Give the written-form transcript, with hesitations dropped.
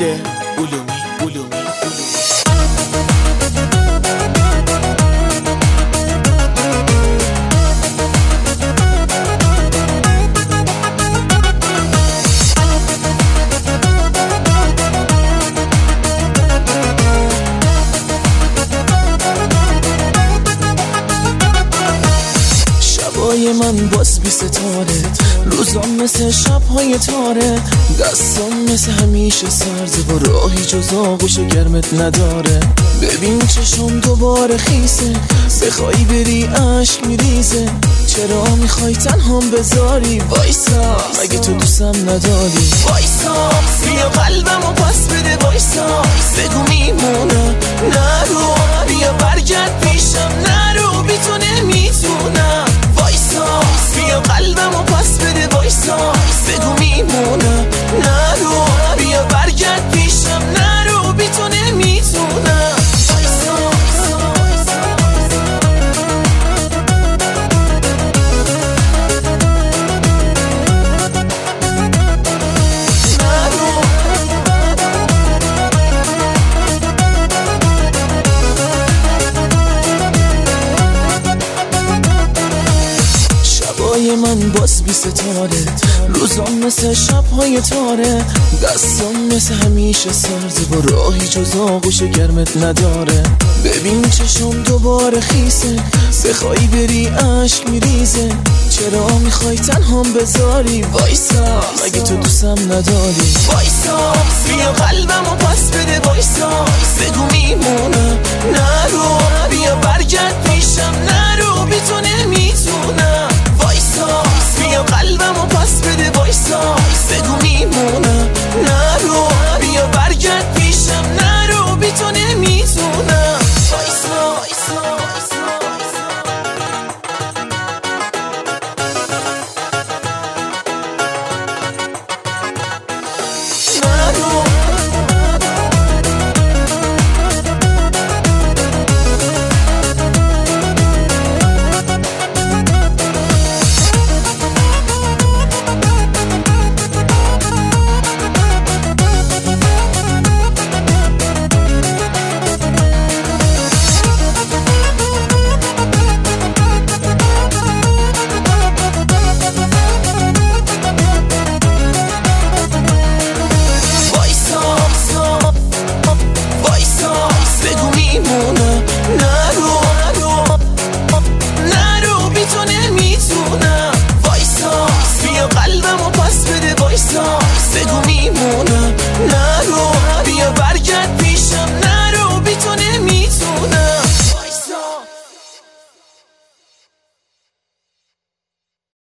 امید علومی. شبای من باز بی ستاره، روزام مثل شبهای تاره، دستام مثل همیشه سرده و راهی جز آغوش گرمت نداره. ببین چشم دوباره خیسه، بخوای بری عشق میریزه، چرا میخوای تنهام بذاری؟ وایسا مگه تو دوستم نداری؟ وایسا بیا قلبمو پس بده، وایسا بگو میمونم نرو، بیا برگرد پیشم نرو، بی تو نمیتونم. وایسا بیا قلبمو پس بده، وایسا بگو میمونم نرو، بیا برگرد پیشم نرو، بی تو نمیتونم. من باز بی ستاره، روزام مثل شبهای تاره، دستام مثل همیشه سرده و راهی جز آغوش گرمت نداره. ببین چشم دوباره خیسه، بخوای بری عشق میریزه، چرا میخوای تنهام بذاری؟ وایسا مگه تو دوستم نداری؟ وایسا بیا قلبمو پس بده، وایسا بگو میمونم نرو، بیا برگرد پیشم نرو، بی تو